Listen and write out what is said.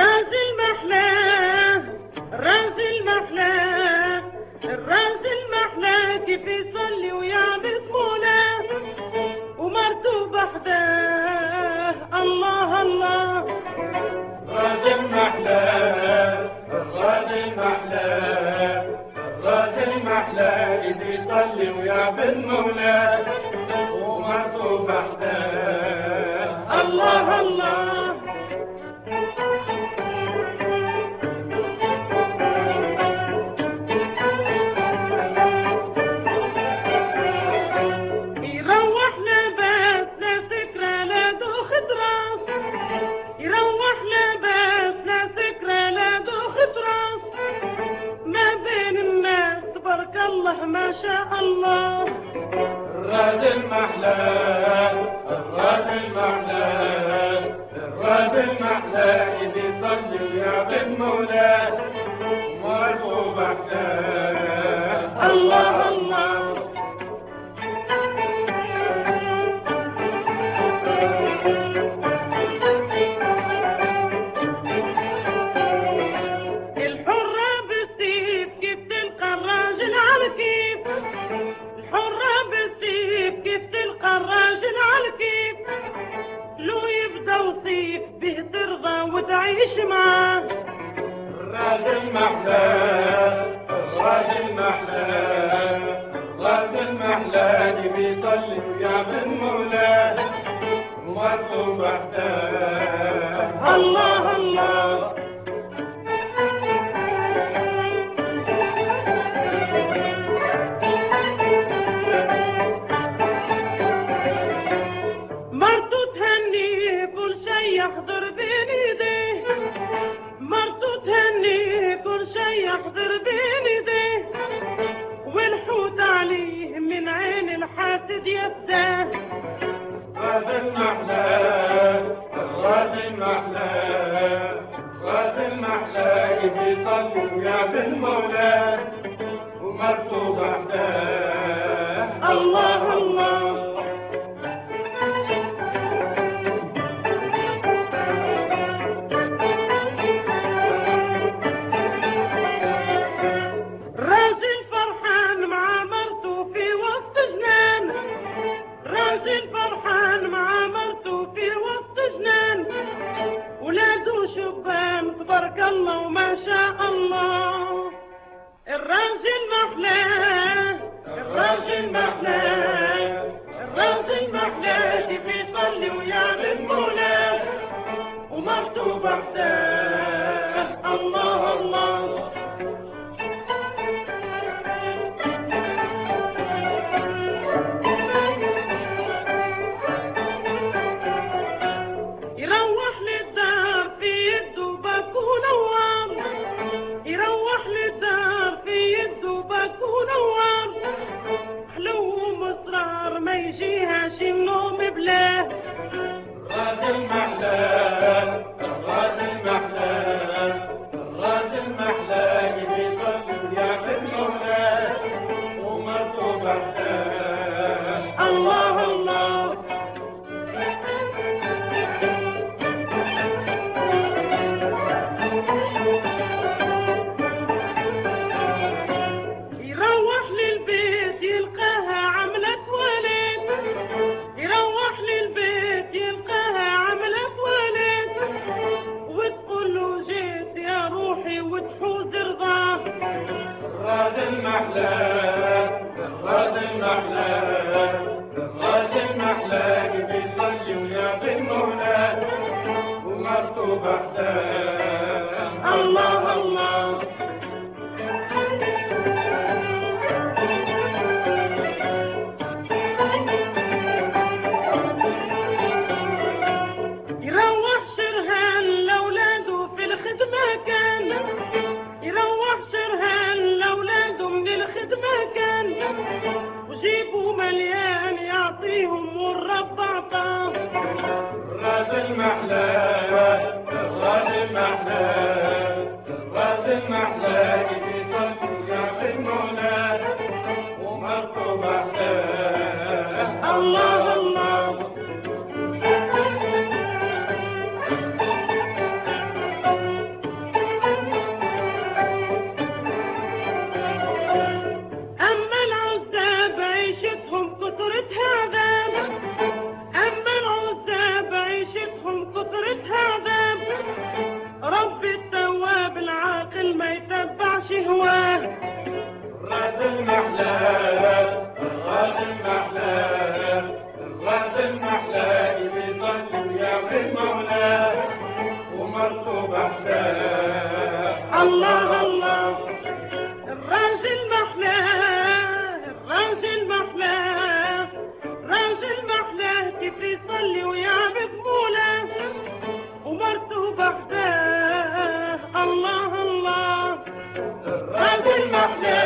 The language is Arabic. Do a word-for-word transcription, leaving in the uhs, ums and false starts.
الراجل محلاه الراجل محلاه الراجل محلاه كيف يصلي ويعبد مولاه ومرته بحداه الله الله. الراجل محلاه الراجل محلاه الراجل محلاه كيف يصلي ويعبد مولاه ومرته بحداه الله الله. الله ما شاء الله. الراجل محلاه الراجل محلاه الراجل محلاه إذ يصلي ويعبد مولاه ومرته بحداه الله الله. وتعيش معاه. الراجل محلاه الراجل محلاه الراجل محلاه بيصلي ويعبد مولاه ومرته بحداه الله الله. مرته تهنيه كل شي يحضر بين ايديه مرته تهنيه كل شي يحضر بين ايديه والحوت عليه من عين الحاسد يفداه. الراجل محلاه الراجل محلاه الراجل محلاه بيصلي ويعبد مولاه ومرته بحداه الله الله. فرحان مع مرته في وسط جنان ولاده شبان تبارك الله وما شاء الله. الراجل محلاه الراجل محلاه الراجل محلاه كيف يصلي ويعبد مولاه ومرته بحداه الله الله. ما يجيها شي النوم بلاه. الراجل محلاه الراجل محلاه الراجل محلاه بيصلي ويعبد مولاه ومرته بحداه الله الله. يروح للبيت يلقاها عملت ولد يروح للبيت يلقاها عملت ولد وتقول له جيت يا روحي وتحوز رضاه. الراجل محلاه الراجل محلاه الراجل محلاه بيصلي ويعبد مولاه ومرته بحداه الله الله. يروح شرهان لأولاده من الخدمة كان وجيبوا مليان يعطيهم والرب عطاه. الراجل محلاه الراجل محلاه الراجل محلاه بيصلي ويعبد مولاه ومرته بحداه الله الله. المحلى